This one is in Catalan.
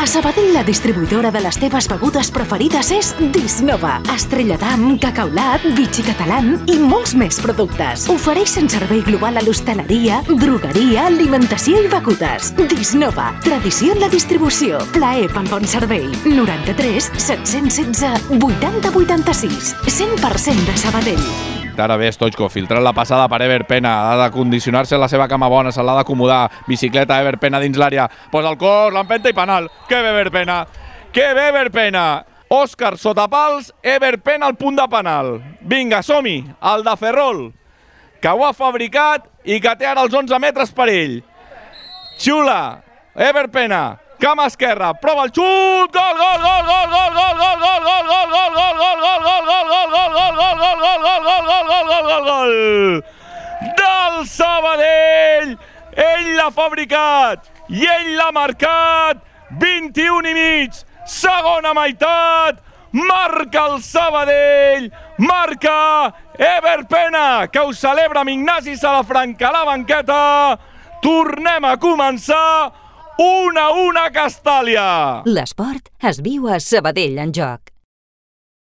Sabadell, la distribuïdora de les teves begudes preferides és Disnova. Estrella d'Am, Cacaulat, Vichy Catalán i molts més productes. Ofereixen servei global a l'hostaleria, drogueria, alimentació i begudes. Disnova, tradició en la distribució. Plaer pel bon servei. 93 716 80 86. 100% de Sabadell. Ara ve Stoichkov, filtrant la passada per Ever Pena, ha de condicionar-se la seva cama bona, se l'ha d'acomodar, bicicleta Ever Pena dins l'àrea, posa el cos, l'empenta i penal. Que bé Ever Pena, que bé Ever Pena. Òscar sota pals, Ever Pena al punt de penal. Vinga, som-hi, el de Ferrol, que ho ha fabricat i que té ara els 11 metres per ell. Xula, Ever Pena, cama esquerra, prova el xut, gol, gol, gol, gol, gol, gol, gol, gol, gol, gol, gol, gol, gol, gol, gol, gol del Sabadell. Ell l'ha fabricat i ell l'ha marcat. 21 i mig, segona meitat, marca el Sabadell, marca Ever Pena, que ho celebra amb Ignasi Salafranca a la banqueta. Tornem a començar. 1-1 a Castàlia. L'esport es viu a Sabadell en Joc.